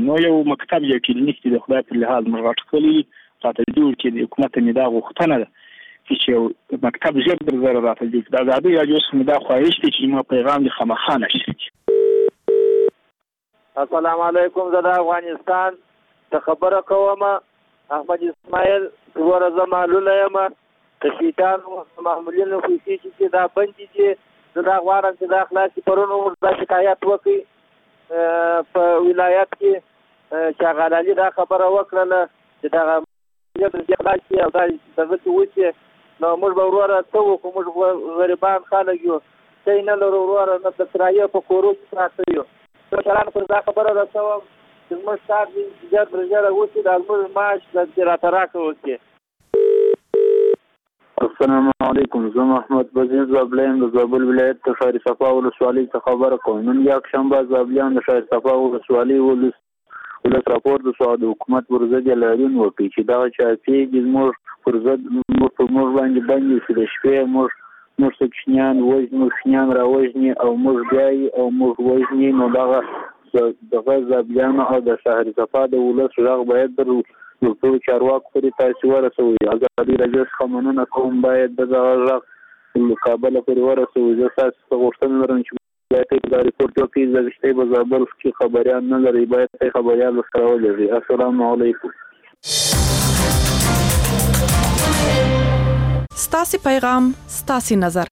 نو یو مکتب یا کلینیک د خدای په لحاظ مرغټ کلی راته جوړ کړي د حکومت نه دا غوښتنه ده چې مکتب ژر در زره راته جوړ کړي. د ازادي راډیو څخه دا خواهش دی چې ما پیغام د خامخا نشر کړي. السلام علیکم، زه د افغانستان ته خبره کوم. احمد اسماعیل ورزه معلوله یم د شیطانو معمولینو پیسې چې دا بندي دي. زه دا غواړم چې دا خلاصي پرون عمر دا شکایت وکړي په ولایت کې چې هغه علي دا خبره وکړله چې دغه خلاصي او دا دغه چې وشي نو موږ به وروره څه وکړو. موږ غریبان خلک یو، څه نه لرو وروره، نه د کرایې په کورو کې پراته یو. مشرانو پر دا خبره رسوم چې زموږ کار دې ژر تر ژره وشي، د زموږ معاش دې راته راکړه وکړي. السلام علیکم، زه محمد بزیر زابلیم د زابل ولایت د شهر صفا ولسوالۍ څخه خبره کوم. نن یکشنبه زابلیان د شهر صفا ولسوالۍ ولس راپور د سعودي حکومت پر ضد اعلان وکړي چې دغه چاپی زموږ پر ضد موږ باندې باندې چې د شپې موږ سکشنیان وژني راوژني او موږ بیاي او موږ وژني. نو دغه زابلیان او د شهر صفا د ولس غږ باید در ټول چارواکو پورې تاسو ورسوي. ازادي راډیو څخه مننه کوم، باید دغه غږ کابل پورې ورسوي. زه تاسو غوښتنه لرم چې باید دا ریپورت وکړي. زه په زابل کې خبريان نه لري، باید خبريان سره ولري. السلام علیکم. ستاسو پیغام، ستاسو نظر.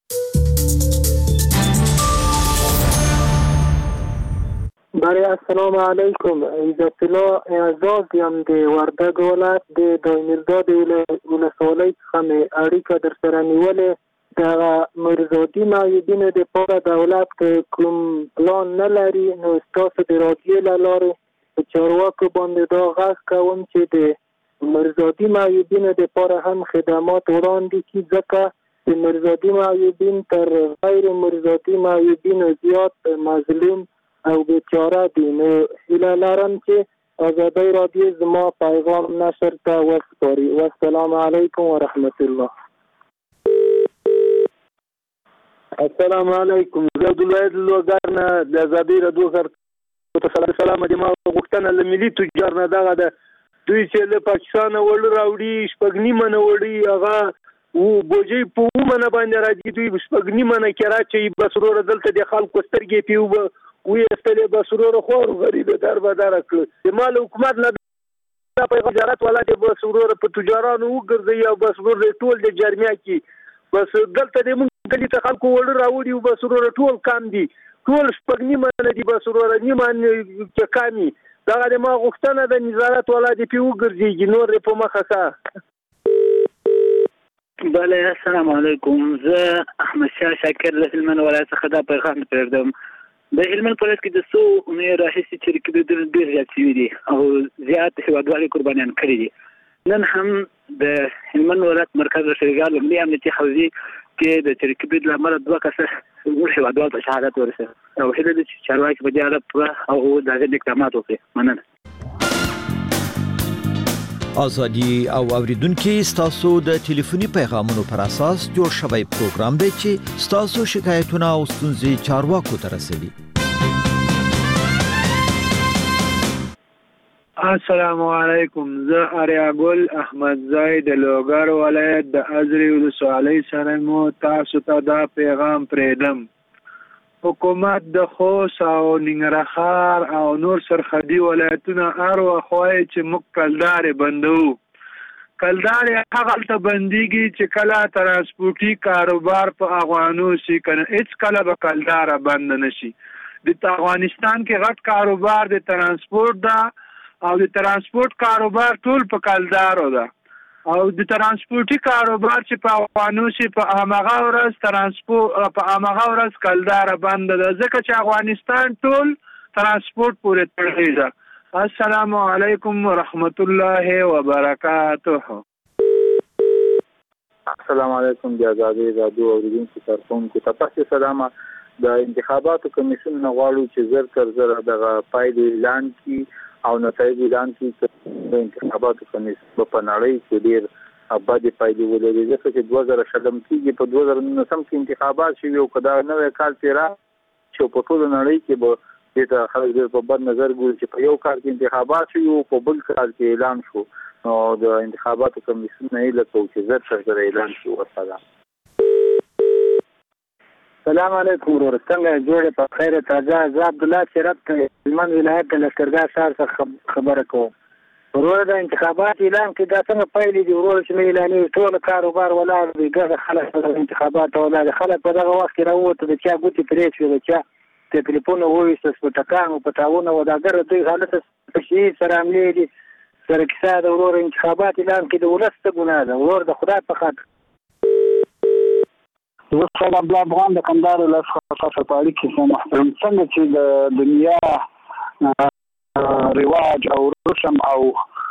برای السلام علیکم، عزت الله اعزاز یم د وردګ ولایت د دایمیرداد ولسوالۍ څخه اړیکه در سره نیولې. د مرزادي معیوبینو دپاره دولت کوم پلان نه لري، نو ستاسو د راډیو له لارې په چارواکو باندې دا غږ کوم چې د مرزادي معیوبینو دپاره هم خدمات وړاندې کړي، ځکه د مرزادي معیوبین تر غیر مرزادي معیوبینو زیات مظلوم او بیچاره دي. نو هیله لرم چې ازادي راډیو زما پیغام نشر ته وسپاري. والسلام علیکم ورحمت الله. السلام علیکم، زه د ولایت لوګر نه د ازادي راډیو سره سلام دي. ما غوښتنه له ملي تجار نه دغه د دوی چې له پاکستان وړ راوړي شپږنی منه وړي هغه و بوجي په ومنه باندې راځي. دوی شپږنی منه کې راچي بس ورو دلته د خلکو سترګې پیو وې استلې بس ورو خور غریب در بدر کړ. د مال حکومت نه په تجارت ولا د بس ورو په تجارانو وګرځي او بس ورو ټول د جرمیا کې بس دلته د مونږ کلی ته خلکو وړ راوړي او بس ورو ټول کام دي، ټول شپږنی منه دي، بس ورو نیمان کې کامي. دا د ما غوښتنه د نظارت ولا د پیو ګرځي نور په مخه کا. بله السلام علیکم، زه احمد شاه شاکر له هلمند ولایت څخه دا پیغام پرېږدم. د هلمند په ولایت کې د څو اونیو راهیسې چې رکبېدونه ډېر زیات شوي دي او زیات هېوادوالې قربانیان کړي دي. نن هم د هلمند ولایت مرکز شریګال لومړي امنیتي حوزې کې د ترکیبید له امله 2 کسه زموږ هېوادوال ته شهادت ورسېد او هیله ده چې چارواکي په دې اړه پوره او د هغې اقدامات وکړي. مننه. ازادي او اوریدونکو ستاسو د ټلیفوني پیغامونو پر اساس جوړ شوی پروګرام دی چې ستاسو شکایتونه او ستونزې چارواکو ته رسوي. السلام علیکم، زه اریاګل احمد زاید د لوګر ولایت د ازرې ولسوالۍ سره مو تاسو ته دا پیغام پرېږدم. حکومت د خوست او ننګرهار او نور سرحدي ولایتونه هر وخت وایي چې موږ کلدارې بندوو. کلدارې هغلته بندېږي چې کله ترانسپورټي کاروبار په افغانو شي، کنه هېڅ کله به کلداره بند نه شي. د افغانستان کې غټ کاروبار د ترانسپورټ ده او د ترانسپورټ کاروبار ټول په کلدارو ده او د ترانسپورټي کاروبار چې په افغانو شي په همغه ورځ ترانسپورټ په همغه ورځ کلداره بند ده، ځکه چې افغانستان ټول ترانسپورټ پورې تړلی ده. السلام علیکم ورحمت الله وبرکاته. السلام علیکم د ازادي راډیو اوریدونکو کارکونکو ته تاسو سلام. د انتخاباتو کمیسیون نه غواړو چې زر تر زر دغه پایلې اعلان کړي او نتایج اعلان کړي. د انتخاباتو کمیسیون په نړۍ کې ډېر بدې پایلې ولري، ځکه چې 2000 کېږي په 2019 کې انتخابات شوي او که دا نوی کال تېرا چې په ټوله نړۍ کې به دا خلک په بد نظر ګوري چې په یو کال کې انتخابات شو په بل کال کې اعلان شو نو د انتخاباتو کمیسیون یې لکه چې زر سره اعلان شو ورته. سلام علیکم ورور څنګه جوړه په خیر تازه زه عبد الله شرف هلمند ولایت د لشکرګاه ښار څخه خبره کوم. ورور د انتخابات اعلان کې دا څنګه پیلې دي ورور چې اعلانې ټول کاروبار ولاړ دی ګر خلک په انتخابات ولاړ خلک په دغه وخت کې راووت د چا ګوتې پرې شو د چا ټلیفون وویسته په ټکان او په تاونه و دا ګر دوی حالت په شي سره عملي دي سره کیسه د ورور انتخابات اعلان کې د ولست ګناه ده ورور د خدای په خاطر. زه خپل عبد الله افغان د کندهار ولایت څخه په اړیکه کې محترم څنګه چې د دنیا رواج او رسم او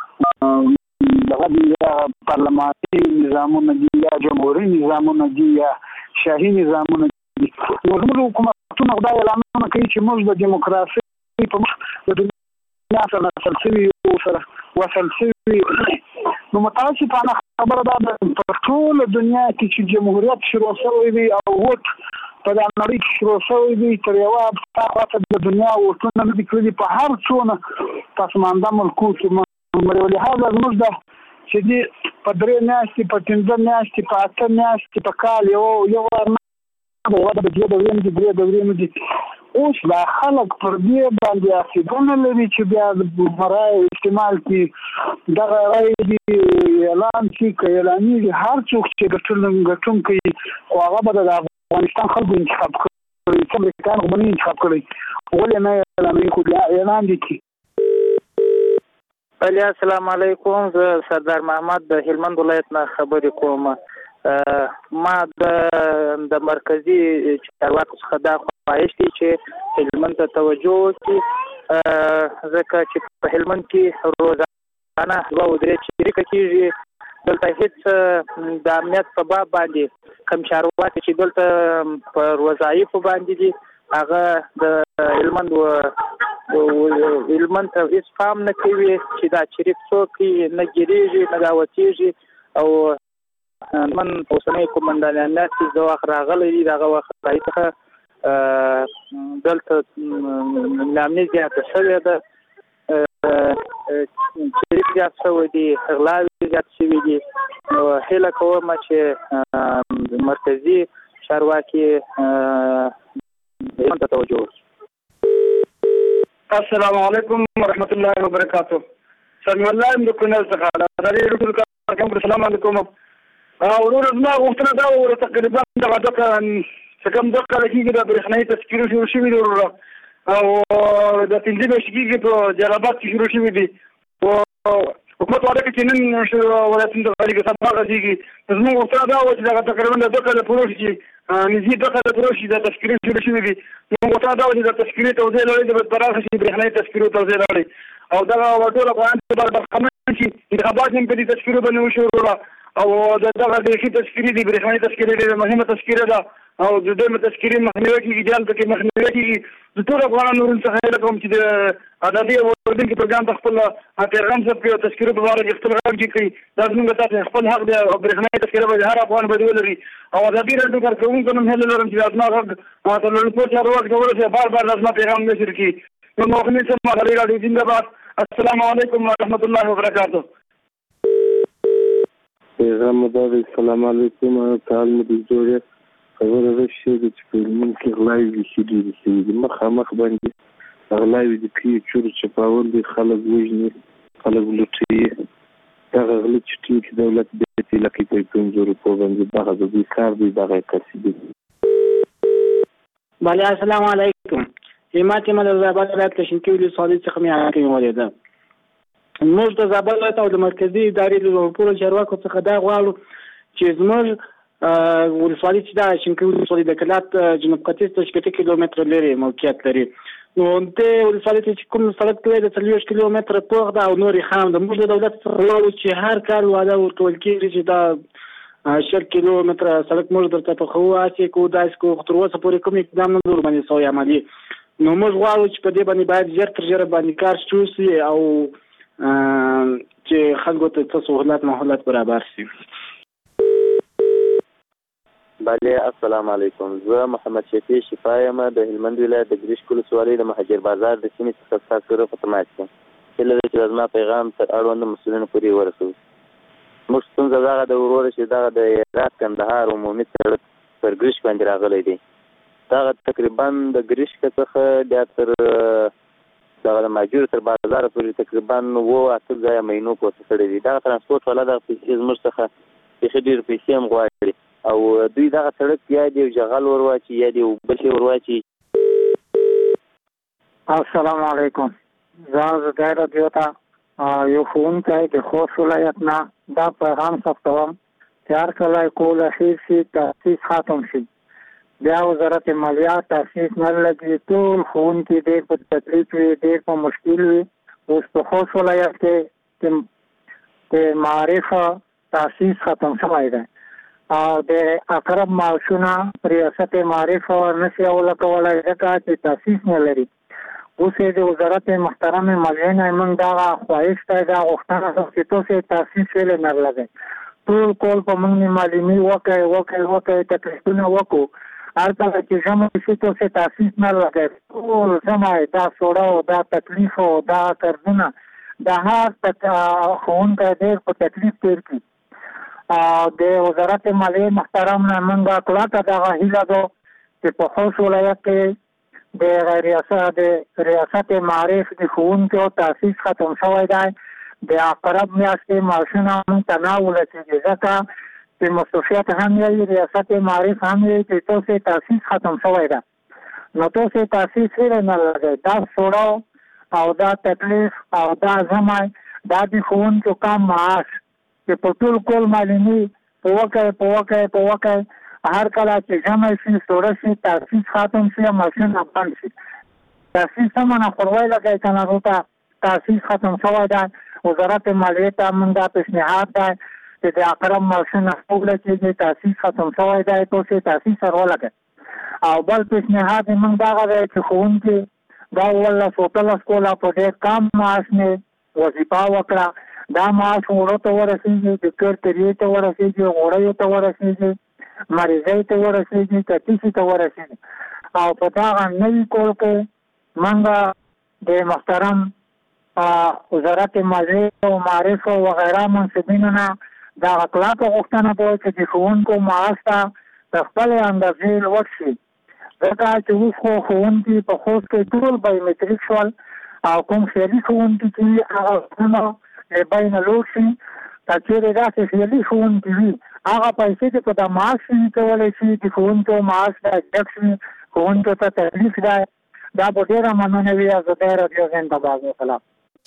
دغه پارلماني نظامونه دي یا جمهوري نظامونه دي یا شاهي نظامونه دي زموږ حکومتونه خدای اعلانونه کوي چې موږ د دیموکراسي په مخ د دنیا سره وصل شوي نو متاسفانه خبره ده په ټول دنیا کې چې جمهوریت شروع شوی دی او ووټ په د نړۍ کې شروع شوی دی تر یوه خواته د دنیا ووټونه نه دي کړي په هر څونه پسمانده ملکو کې ولهذا زموږ ده چې دي په 3 میاشتې په 15 میاشتې په 8 میاشتې په کال یو وار د درې دورې دي اوس دا خلک پر دې باندې عقیدونه لري چې بیا د برای استعمال کې دغه رای دي اعلان شي که اعلانېږي هر څوک چې ګټونکی خو هغه به د افغانستان خلکو انتخاب کړي چې امریکایان خو به نه انتخاب کړي ولې نه اعلانوي خو بیا اعلان دي کړي. بله السلام علیکم زه سردار محمد د هلمند ولایت نه خبرې کوم. ما د مرکزي چارواکو څخه دا خواهش دی چې هلمند ته توجه وکړي ځکه چې په هلمند کې روزانه 2-3 شریکه کېږي دلته هېڅ د امنیت په باب باندې کوم چارواکي چې دلته په وظایفو باندې دي هغه د هلمند ته هېڅ پام نه کوي چې دا شریک څوک نه ګیرېږي نه دا وتېږي او من په اوسنۍ قومندانیت چې د وخت راغلی دي دغه وخت راهي څخه دلته نامني زیاته شوې ده شریک زیات شوی دي غلاوې زیات شوي دي نو هیله کوم چې مرکزي چارواکي هلمند ته توجه وکړي. السلام علیکم ورحمت الله وبرکاته. سمي الله ام د کونړ څخه د ټول کارکوونکو السلام علیکم. ورور زما غوښتنه دا وه تقریبا دغه چې کوم 2 کاله کېږي د برېښنایي تذکرې شروع شوي دي وروره او د 15 میاشتې کېږي په جلالاباد کې شروع شوي دي حکومت واده کوي چې نن ولایتونه ته غږېږي سبا غږېږي زموږ غوښتنه دا وه چې دغه تقریبا د 2 کاله پوره شي نږدې 2 کاله پوره شي د تذکرې شروع شوي دي زموږ غوښتنه دا وه چې د تذکرې توزیع لړۍ دې باید پراخه شي برېښنایي تذکرو توزیع لړۍ او دغه ټول افغانان باید برخمن شي انتخابات هم په دې تذکرو باندې وشي وروره او دغه د ښې تذکرې دي برېښنایي تذکرې ډېره مهمه تذکره ده او د دویمه تذکرې مخنیوی کېږي جال پکې مخنیوی کېږي د ټولو افغانانو څخه هیله کوم چې د ازادۍ او اورېدونکي پروګرام ته خپل پیغام ثبت کړي او تذکرو په باره کې خپل غږ کړي دا زموږ تاسو خپل حق دی او برېښنایي تذکره به هر افغان باید ولري او ازادي راډیو کارکوونکو هم هیله لرم چې زما غږ د لوړپوړ چارواکو ته ورسوي بار زما پیغام نشر کړي نو مخنی سم ازادي راډیو زنده السلام علیکم ورحمت الله وبرکاته. پیغام دادی السلام علیکم تعال مدیر جوړه خبره راشي چې په هلمند کې غلاوې شدید دي مخامخ باندې غلاوې د پیو چور چپاول دي خلک وژني خلک لوټي دغه غلط چې دولت دې لکه په 500 روپو باندې دغه د دې کار دی دغه کسي دي. بله السلام علیکم. همت من از زابل ولایت کشمکي ولسوالۍ څخه مې حاکم ولیده. موږ د زابل ولایت او د مرکزي ادارې د لوړپوړو چارواکو څخه دا غواړو چې زموږ ولسوالۍ چې دا شینکۍ ولسوالۍ د کلات جنوب ختیځ ته 8 کیلومتره لرې موقعیت لري نو دې ولسوالۍ ته چې کوم سړک دی د 40 کیلومتره پوخ ده او نورې خام ده موږ د دولت څخه غواړو چې هر کال وعده ورکول کېږي چې دا 10 کیلومتره سړک موږ درته په ښه واسې کوو داسې کوو خو تر اوسه پورې کوم اقدام نه دی ورباندې سوی عملي نو موږ غواړو چې په دې باندې باید ژر تر ژره باندې کار شروع شي او چې خلکو ته څه سهولت مهولت برابر شي. بله السلام علیکم. زه محمد شفیع شفا یم د هلمند ولایت د ګریشک ولسوالۍ د مهاجر بازار د سیمې څخه ستاسو سره په تماس یم. هیله ده چې زما پیغام تر اړوندو مسؤلینو پورې ورسوي. موږ ستونزه دغه د وروره چې دغه د هرات کندهار عمومي سړک پر ګریشک باندې راغلی دی. دغه تقریبا د ګریشک څخه بیا تر دغه د ماجور تر بازار پورې تقریبا 8 ځایه مینو پورته کړی دی. دغه ترانسپورټ والا دغه پیسې زموږ څخه بیخي ډېرې پیسې هم غواړي او دوی دغه سړک یا دی جغل ورواچي یا دی بل شی ورواچي. السلام علیکم. زه د رادیو ته یو ښوونکی د خوست ولایت نه دا پیغام ثبتوم چې هر کله کول اخیر شي تاسیس ختم شي بیا وزارت مالیات تاسیس نه لګي ټول ښوونکي ډېر په تکلیف وي ډېر په مشکل وي. اوس په خوست ولایت کې د معارف تاسیس ختم شوی دی او د اقرب معاشونه ریاست معارف نشي ولکولای ځکه چې تاسیس نه لري. اوس د وزارت محترم مالیې نه موږ دا خواهش ته دا غوښتنه ده چې تاسو تاسیس ولې نه لګئ. ټول کول په موږ معلومي وکړي تکلیفونه وکړو هلته چې جمع شي تاسو تاسیس نه لګئ. ټول جمع دا سوړه دا تکلیف او دا قرضونه د هر ښوونکی ډېر په تکلیف تېر کړي. د وزارت مالیې محترم نه موږ کلکه دغه هیله ده چې په خوست ولایت کې د ریاست معارف د ښوونکو تاسیس ختم شوی دی. د اقرب میاشتې معاشونه موږ ته نه ورسېږي ځکه چې مصروفیت هم یې ریاست معارف هم یې چې تاسو تاسیس ختم شوی دی. نو تاسو تاسیس ولې نه لګئ. دا سوړه او دا تکلیف او دا جمع دا د ښوونکو کم معاش چې په ټول کول معلومي په وکړي هر کله چې جمع شي سوړه شي تاسیس ختم شي ماشین بند شي. تاسیس هم نه خوروائی لګئ که نه ورته تاسیس ختم شوی دی. وزارت مالیې ته موږ دا پیشنهاد دی چې د اقرب ماشین وګړه چې تاسیس ختم شوی دی تاسو تاسیس سره ولګئ. او بل پیشنهاد موږ دغه دی چې ښوونکي دا والله سوتله سکوله په ډېر کم معاش نه وظیفه وکړه. دا معاش وړو ته ورسېږي د کور تریې ته ورسېږي غوړیو ته ورسېږي مریضۍ ته ورسېږي تتیسي ته ورسېږي او په دغه نوي کول کې موږ د محترم وزارت مالیې او معارف وغیره منصبینو نه دغه کلکه غوښتنه ده چې د ښوونکو معاش ته د خپلې اندازې لوړ شي ځکه چې اوس خو ښوونکي په خوست کې ټول بایومټریک شول او کوم خیالي ښوونکي چې هغه بین لوړ شي که چېرې داسې خیالي ښوونکي وي هغه پیسې چې په د معاش شي کولی شي د ښوونکو معاش دا ډک شي ښوونکو ته تکلیف دی دا به ډېره مننه وي. زه رادیو زنده‌باد. وسلام.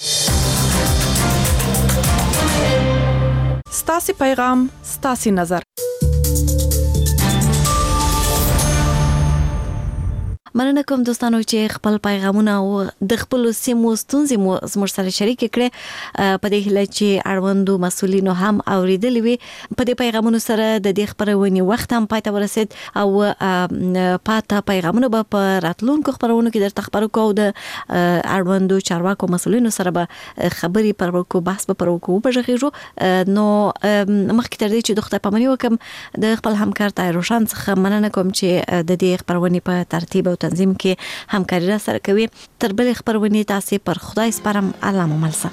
ستاسې پیغام ستاسې نظر. مننه کوم دوستانو چې خپل پیغامونه او د خپل سیمو ستونزې مو زموږ سره شریک کړي. په دې هیله چې اړوندو مسؤلینو هم اوریدلې وي. په دې پیغامونو سره د دې خبرونې وخت هم پای ته ورسید او پاته پیغامونه به په راتلونکو خبرونو کې درته خبرو کوو. د اړوندو چارواکو مسؤلینو سره به خبرې پر وکړو بحث به پر وکړو بجغیږو. نو مخکې تر دې چې د خدای پاماني وکم د خپل همکار طاهر روشن څخه مننه کوم چې د دې خبرونې په ترتیب او تنظیم کې همکاري را سره کوي. تر بل خبرونې تاسو پر خدای سپارم. الله مو ملسه.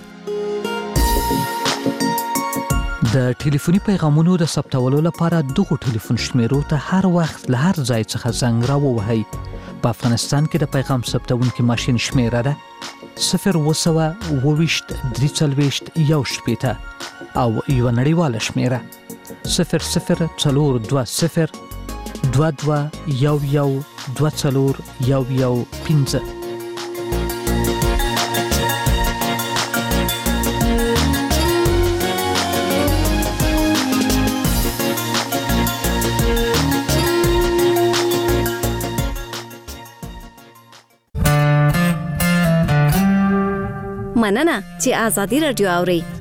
د ټلیفوني پیغامونو د ثبتولو لپاره دغه ټلیفون شمیرو ته هر وخت له هر ځای څخه زنګ راووهئ. په افغانستان کې د پیغام ثبتونکي ماشین شمیره ده 020 340 1 او یو نړیواله شمیره 0042 22 11 24 مننه چې آزادي رادیو اوري.